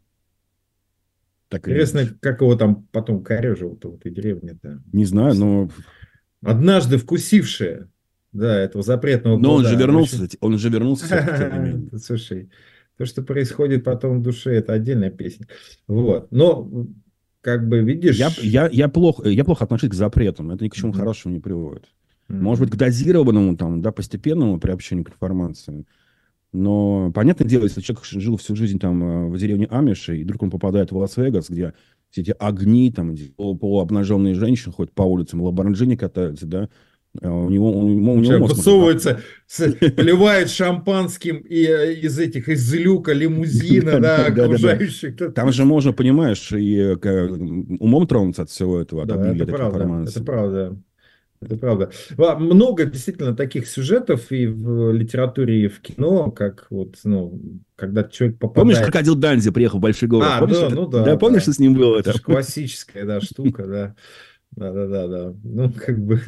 Так интересно, как его там потом корежил-то в этой деревне-то. Не знаю, но... Однажды вкусившие, да, этого запретного плода. Но он же вернулся. Слушай, то, что происходит потом в душе, это отдельная песня. Вот. Но, как бы, видишь... Я плохо отношусь к запретам. Это ни к чему хорошему не приводит. Может быть, к дозированному, там, да, постепенному приобщению к информации. Но, понятное дело, если человек жил всю жизнь там в деревне Амиши, и вдруг он попадает в Лас-Вегас, где все эти огни, там, где полуобнаженные женщины ходят по улицам, ламборджини катаются, да, у него Человек мозг может высовывается, поливает шампанским из люка лимузина, да, Да-да-да. окружающих. Там же можно, понимаешь, и умом тронуться от всего этого, от Да, обилия это этой правда, это информации. правда. Это правда. Много действительно таких сюжетов и в литературе, и в кино, как вот, ну, когда человек Помнишь, попадает... крокодил Данди приехал в большой город? Помнишь Да, это? ну Да, да, помнишь, что да. с ним было Это это? же классическая, да, штука, да. Да. Ну, как бы,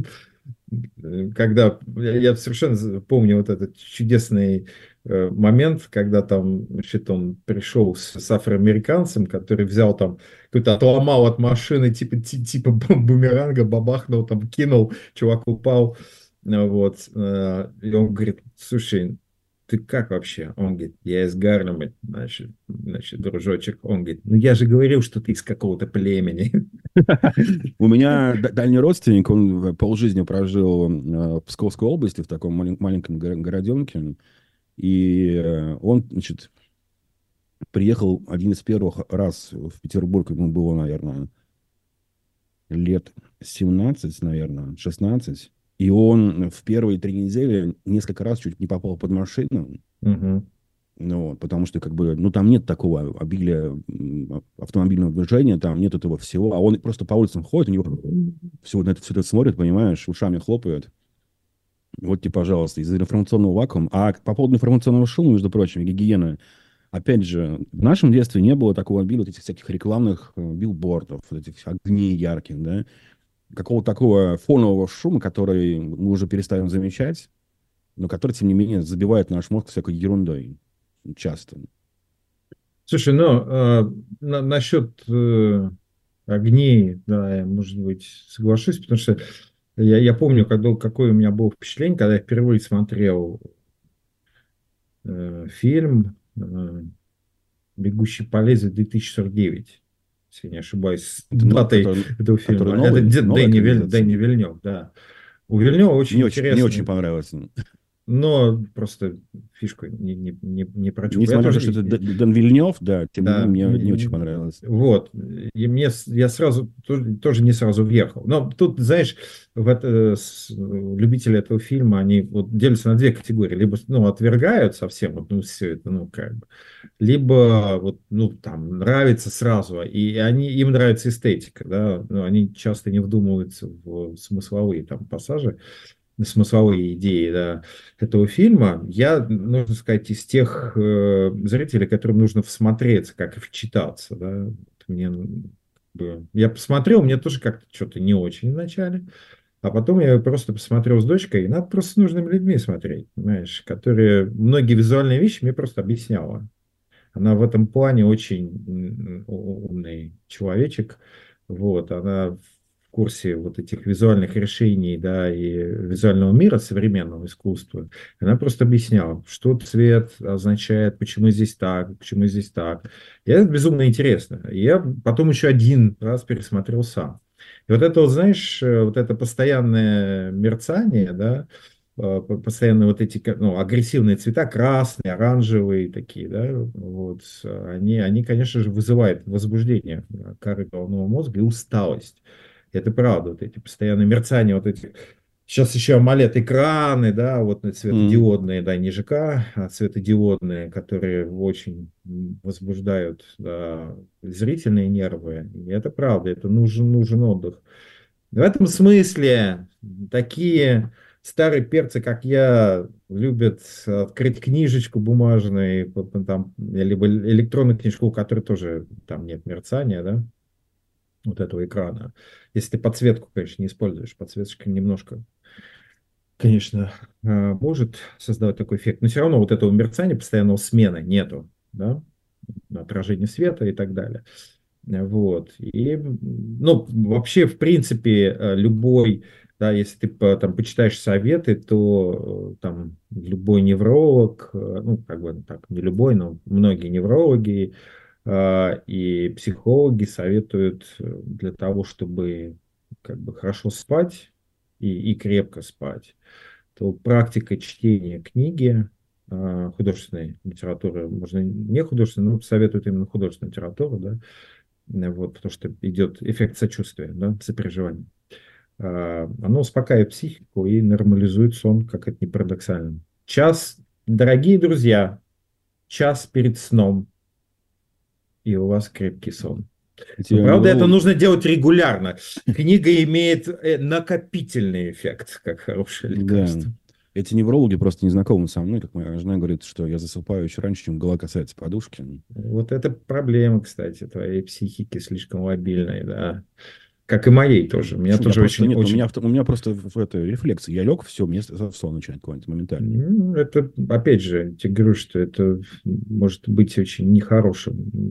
когда я совершенно помню вот этот чудесный момент, когда там, значит, он пришел с афроамериканцем, который взял там, какой-то отломал от машины, типа бумеранга, бабахнул, там кинул, чувак упал, вот, и он говорит, слушай, ты как вообще? Он говорит, я из Гарлема, значит, дружочек. Он говорит, ну я же говорил, что ты из какого-то племени. У меня дальний родственник, он полжизни прожил в Псковской области, в таком маленьком городенке. И он, значит, приехал один из первых раз в Петербург, ему было, наверное, лет 17, наверное, 16. И он в первые 3 недели несколько раз чуть не попал под машину. Мгм. Ну, вот, потому что, как бы, ну, там нет такого обилия автомобильного движения, там нет этого всего. А он просто по улицам ходит, у него все это смотрит, понимаешь, ушами хлопает. Вот тебе, пожалуйста, из-за информационного вакуума. А по поводу информационного шума, между прочим, и гигиены, опять же, в нашем детстве не было такого обилия вот этих всяких рекламных билбордов, вот этих огней ярких, да, какого-то такого фонового шума, который мы уже перестаем замечать, но который, тем не менее, забивает наш мозг всякой ерундой часто. Слушай, ну, насчет огней, да, я, может быть, соглашусь, потому что я помню, какое у меня было впечатление, когда я впервые смотрел фильм «Бегущий по лезвию» 2049, если я не ошибаюсь, с Это датой этого который фильма. Это новый, новая Дэнни экранизация. Вильнев, да. У Вильнева очень Не очень интересный, понравилось. но просто фишку не прочел. Я Несмотря на то, тоже, что это Дэн Вильнев, да, тем не да, менее, мне не очень понравилось. вот, я сразу тоже не сразу въехал. Но тут, знаешь, любители этого фильма, они вот делятся на две категории. Либо, ну, отвергают совсем, вот, ну, все это, ну, как бы, либо, вот, ну, там, нравится сразу, и им нравится эстетика, да, но они часто не вдумываются в смысловые там пассажи, смысловые идеи, да, этого фильма. Я, нужно сказать, из тех зрителей, которым нужно всмотреться, как и вчитаться. Да. Вот я посмотрел, мне тоже как-то что-то не очень вначале, а потом я просто посмотрел с дочкой, и надо просто с нужными людьми смотреть, понимаешь, которые многие визуальные вещи мне просто объясняла. Она в этом плане очень умный человечек. Вот, она в курсе вот этих визуальных решений, да, и визуального мира современного искусства. Она просто объясняла, что цвет означает, почему здесь так, почему здесь так. И это безумно интересно. И я потом еще один раз пересмотрел сам. И вот это, вот, знаешь, вот это постоянное мерцание, да, постоянно вот эти, ну, агрессивные цвета, красные, оранжевые такие, да, вот, они, конечно же, вызывают возбуждение коры головного мозга и усталость. Это правда, вот эти постоянные мерцания, вот эти, сейчас еще AMOLED-экраны, да, вот М. цветодиодные, да, не ЖК, а цветодиодные, которые очень возбуждают, да, зрительные нервы. И это правда, это нужен отдых. В этом смысле такие старые перцы, как я, любят открыть книжечку бумажную, там, либо электронную книжку, у которой тоже там нет мерцания, да, вот этого экрана. Если ты подсветку, конечно, не используешь, подсветочка немножко, конечно, может создавать такой эффект, но все равно вот этого мерцания, постоянного смены нету, да, отражение света и так далее. Вот. И, ну, вообще, в принципе, любой, да, если ты там почитаешь советы, то там любой невролог, ну, как бы так, не любой, но многие неврологи и психологи советуют для того, чтобы как бы хорошо спать и крепко спать, то практика чтения книги, художественной литературы, можно не художественной, но советуют именно художественную литературу, да, вот, потому что идет эффект сочувствия, да, сопереживания. Оно успокаивает психику и нормализует сон, как это ни парадоксально. Дорогие друзья, час перед сном, и у вас крепкий сон. Но, правда, это нужно делать регулярно. Книга имеет накопительный эффект, как хорошее лекарство. Да. Эти неврологи просто не знакомы со мной, как моя жена говорит, что я засыпаю еще раньше, чем голова касается подушки. Вот это проблема, кстати, твоей психики слишком лобильной, да. Как и моей тоже. У меня тоже очень... У меня просто рефлекс. Я лег, все, мне сон начинает клонить моментально. Это, опять же, я тебе говорю, что это может быть очень нехорошим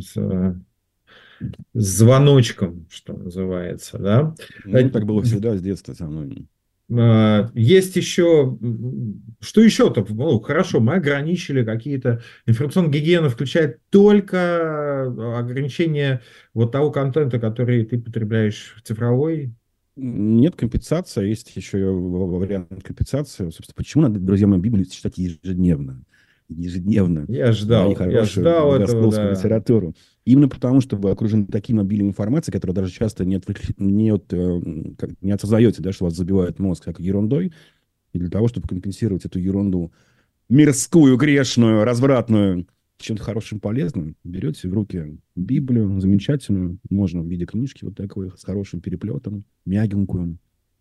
звоночком, что называется, да. Так было всегда с детства со мной. Есть еще, что еще-то, ну, хорошо, мы ограничили какие-то, информационная гигиена включает только ограничение вот того контента, который ты потребляешь в цифровой. Нет компенсации, есть еще вариант компенсации. Собственно, почему надо, друзья мои, Библию читать ежедневно? Я ждал этого, да. Литературу. Именно потому, что вы окружены таким обилием информации, которая даже часто не осознаете, да, что вас забивает мозг как ерундой. И для того, чтобы компенсировать эту ерунду мирскую, грешную, развратную, чем-то хорошим, полезным, берете в руки Библию замечательную, можно в виде книжки вот такой, с хорошим переплетом, мягенькую,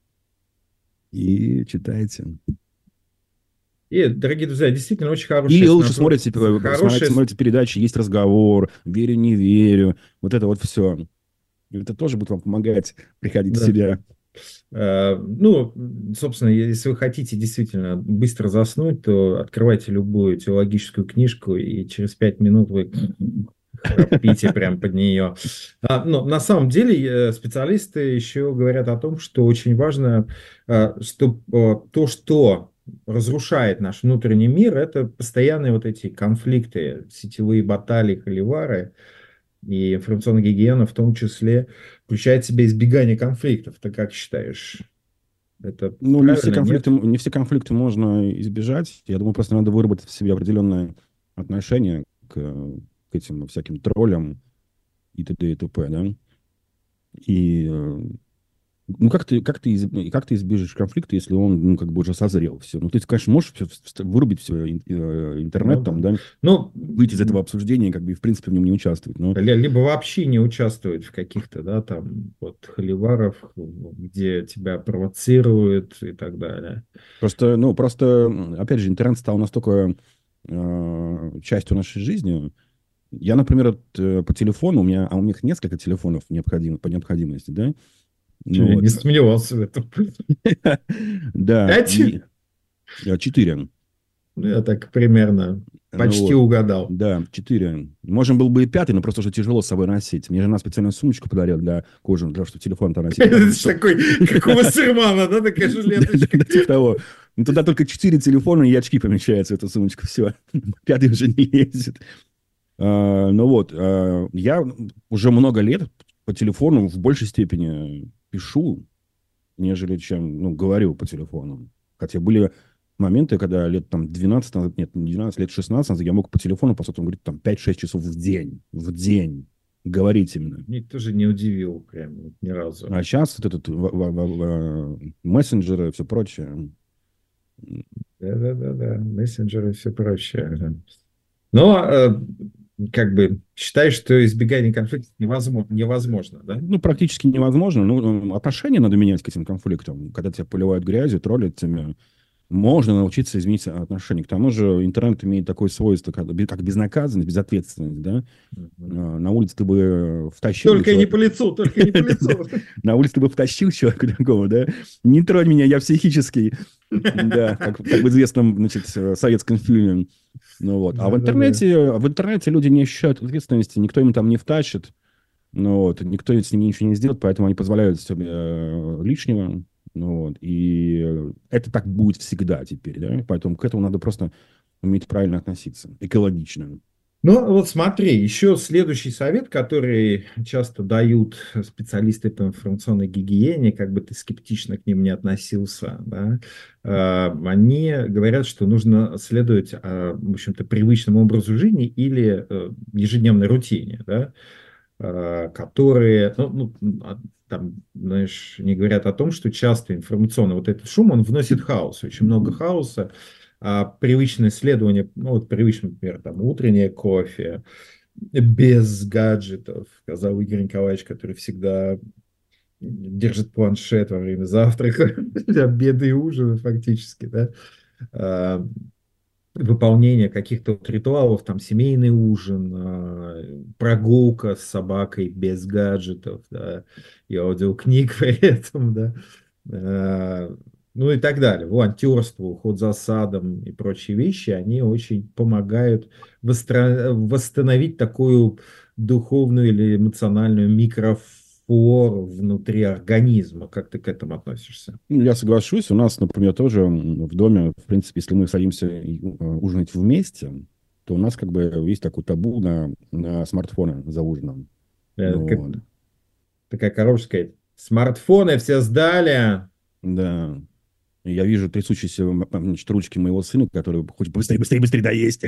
и читаете. И, дорогие друзья, действительно очень хороший... Или лучше смотрите передачи «Есть разговор», «Верю, не верю», вот это вот все. Это тоже будет вам помогать приходить в себя. Ну, собственно, если вы хотите действительно быстро заснуть, то открывайте любую теологическую книжку, и через 5 минут вы храпите прямо под нее. Но на самом деле специалисты еще говорят о том, что очень важно, что то, что разрушает наш внутренний мир, это постоянные вот эти конфликты, сетевые баталии, холивары, и информационная гигиена в том числе включает в себя избегание конфликтов. Ты как считаешь? Это не все конфликты можно избежать. Я думаю, просто надо выработать в себе определенное отношение к этим всяким троллям и т.д. и т.п. Да? И как ты избежишь конфликта, если он как бы уже созрел все? Ну, ты, конечно, можешь вырубить все интернет, там, да? Выйти из этого обсуждения, как бы, и, в принципе, в нем не участвовать. Но... Либо вообще не участвовать в каких-то, да, там, вот, холиварах, где тебя провоцируют и так далее. Просто, опять же, интернет стал настолько частью нашей жизни. Я, например, по телефону, у них несколько телефонов по необходимости, да? Не сомневался в этом. Да. 4. Я так примерно почти угадал. Да, 4. Можно было бы и 5, но просто уже тяжело с собой носить. Мне жена специальную сумочку подарила для кожи, для того, чтобы телефон там носить. Это такой, как у Вассермана, да, такая жилеточка. Типа того. Туда только 4 телефона и очки помещаются в эту сумочку. Все. 5 уже не лезет. Я уже много лет по телефону в большей степени пишу, нежели чем, говорю по телефону. Хотя были моменты, когда лет там 12 назад, нет, не 12, лет 16 назад я мог по телефону, по сути, говорить, там 5-6 часов в день говорить именно. Меня тоже не удивил прям ни разу. А сейчас вот этот мессенджеры и все прочее. Да, мессенджеры и все прочее. Но как бы считаешь, что избегание конфликтов невозможно, да? Практически невозможно. Отношения надо менять к этим конфликтам. Когда тебя поливают грязью, троллят тебя, можно научиться изменить отношения. К тому же интернет имеет такое свойство, как безнаказанность, безответственность, да? На улице ты бы втащил... Только не по лицу. На улице ты бы втащил человека другого, да? Не тронь меня, я психический. Да, как в известном, советском фильме. А в интернете люди не ощущают ответственности, никто им там не втащит, никто с ними ничего не сделает, поэтому они позволяют себе лишнего. И это так будет всегда теперь, да? Поэтому к этому надо просто уметь правильно относиться, экологично. Ну, вот смотри, еще следующий совет, который часто дают специалисты по информационной гигиене, как бы ты скептично к ним не относился, да, они говорят, что нужно следовать, в общем-то, привычному образу жизни или ежедневной рутине, да, которые, там, знаешь, не говорят о том, что часто информационный вот этот шум, он вносит хаос, очень много хаоса, а привычное исследование, ну вот привычно, например, там утреннее кофе, без гаджетов, сказал Игорь Николаевич, который всегда держит планшет во время завтрака, обеда и ужина фактически, да, а, выполнение каких-то вот ритуалов, там семейный ужин, прогулка с собакой без гаджетов, да, и аудиокниг при этом, да, а, ну и так далее. Волонтерство, уход за садом и прочие вещи, они очень помогают восстановить такую духовную или эмоциональную микрофлору внутри организма. Как ты к этому относишься? Ну, я соглашусь. У нас, например, тоже в доме, в принципе, если мы садимся ужинать вместе, то у нас как бы есть такой табу на смартфоны за ужином. Ну, вот. Такая коробочка сказать, смартфоны все сдали. Да. И я вижу трясущиеся, значит, ручки моего сына, который хочет быстрее, быстрее, быстрее доесть.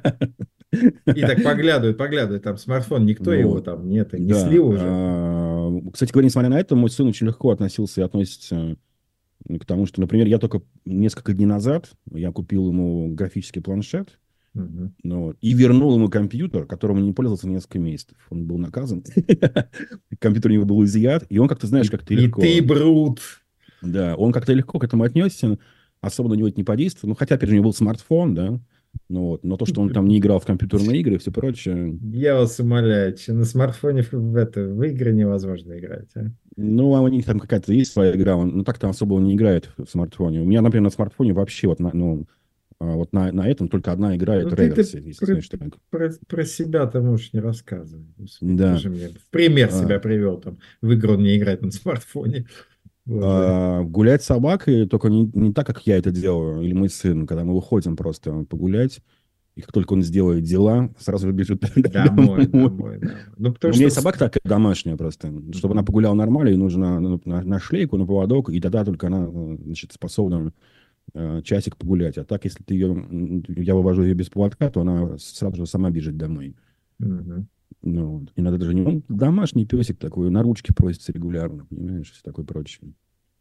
И так поглядывает, там смартфон, никто его Вот. там нет, не Да. слил уже. Кстати говоря, несмотря на это, мой сын очень легко относился и относится к тому, что, например, я только несколько дней назад я купил ему графический планшет, Мгм. ну, вот, и вернул ему компьютер, которым он не пользовался несколько месяцев. Он был наказан. Компьютер у него был изъят, и он как-то, знаешь, как-то И легко. ты, Брут. Да, он как-то легко к этому отнесся, особо на него это не подействовало. Ну, хотя, опять же, у него был смартфон, да, ну, вот, но то, что он там не играл в компьютерные игры и все прочее, Я вас умоляю, на смартфоне в игры невозможно играть. А? ну, а у них там какая-то есть своя игра, ну, так там особо он не играет в смартфоне. У меня, например, на смартфоне вообще вот вот на этом только одна игра, Ну это ты реверси, если знаешь, что такое. про себя ты можешь не рассказывать. Господи, ты Да. же мне в пример А, себя привел, там, в игру он не играет на смартфоне. Боже. Гулять с собакой, только не так, как я это делаю, или мой сын, когда мы выходим просто погулять, и как только он сделает дела, сразу бежит Домой. домой. Ну, У потому меня что есть собака такая домашняя просто. Чтобы она погуляла нормально, ей нужно на шлейку, на поводок, и тогда только она, значит, способна часик погулять. А так, если я вывожу ее без поводка, то она сразу же сама бежит домой. Мгм. Ну, вот. И надо даже не... Он домашний песик такой, на ручке просится регулярно, понимаешь, все такое прочее.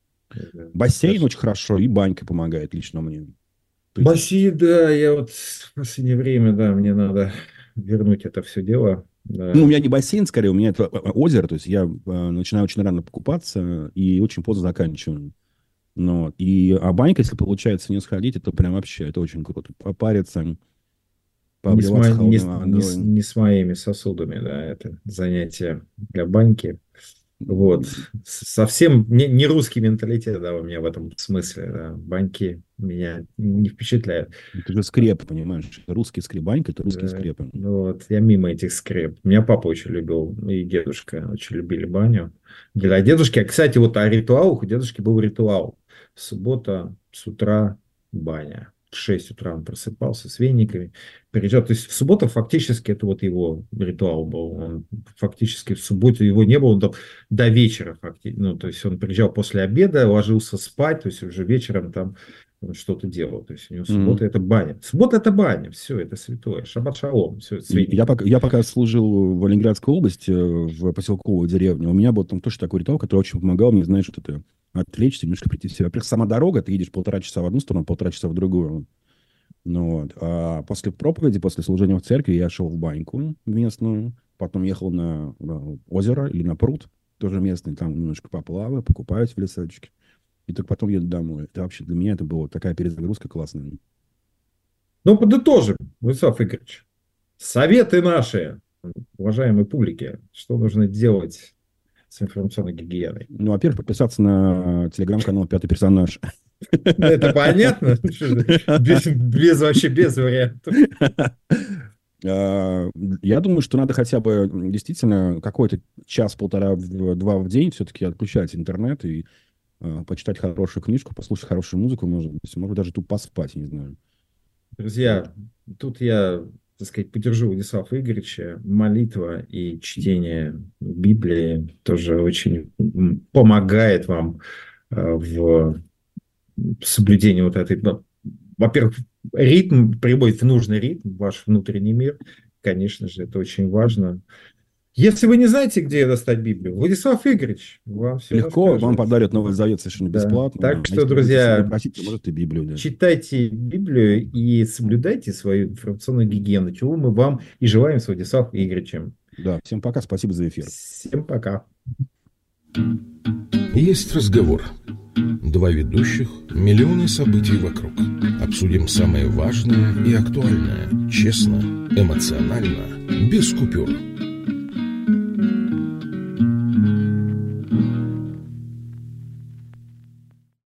Бассейн очень хорошо, и банька помогает лично мне. То есть, Бассейн, да, я вот в последнее время, да, мне надо вернуть это все дело. ну, Да. у меня не бассейн, скорее, у меня это озеро, то есть я начинаю очень рано покупаться и очень поздно заканчиваю. Ну, вот. А банька, если получается не сходить, это прям вообще, это очень круто. Попариться, пообливаться холодной водой. Не с моими сосудами, да, это занятие для баньки. Вот. Совсем не русский менталитет, да, у меня в этом смысле. Да. Баньки меня не впечатляют. Это же скреп, понимаешь? Русский скреп. Банька — это русские Да. скрепы. Ну вот, я мимо этих скреп. Меня папа очень любил, и дедушка очень любили баню. Для дедушки, кстати, вот о ритуалах, у дедушки был ритуал. Суббота с утра баня. В 6 утра он просыпался с вениками, приезжал. То есть в субботу фактически это вот его ритуал был. Он фактически в субботу его не было до вечера. Ну, то есть он приезжал после обеда, ложился спать, то есть уже вечером там он что-то делал. То есть у него суббота это баня. Суббота это баня, все, это святое. Шаббат шалом, все, это Я пока служил в Ленинградской области, в поселковой деревне, у меня был там тоже такой ритуал, который очень помогал мне, знаешь, вот это отвлечься, немножко прийти в себя. Во-первых, сама дорога, ты едешь 1,5 часа в одну сторону, 1,5 часа в другую. Ну, вот. А после проповеди, после служения в церкви, я шел в баньку местную, потом ехал на озеро или на пруд, тоже местный, там немножко поплаваю, покупаюсь в лесочке, и только потом еду домой. Это вообще для меня это была такая перезагрузка классная. Ну, подытожим, Владислав Игоревич. Советы наши, уважаемой публике, что нужно делать с информационной гигиеной. Ну, во-первых, подписаться на телеграм-канал «Пятый персонаж». Это понятно? Вообще без вариантов. Я думаю, что надо хотя бы действительно какой-то час-полтора-два в день все-таки отключать интернет и почитать хорошую книжку, послушать хорошую музыку, может быть, даже тут поспать, не знаю. Друзья, тут я так сказать, поддержу Владислава Игоревича. Молитва и чтение Библии тоже очень помогает вам в соблюдении вот этой... Во-первых, ритм приводит в нужный ритм, в ваш внутренний мир. Конечно же, это очень важно. Если вы не знаете, где достать Библию, Владислав Игоревич вам все легко, расскажет. вам подарят Новый Завет совершенно бесплатно. Так что, друзья, просите, может, и Библию. Да. читайте Библию и соблюдайте свою информационную гигиену, чего мы вам и желаем с Владиславом Игоревичем. Да, всем пока, спасибо за эфир. Всем пока. Есть разговор. Два ведущих, миллионы событий вокруг. Обсудим самое важное и актуальное. Честно, эмоционально, без купюр.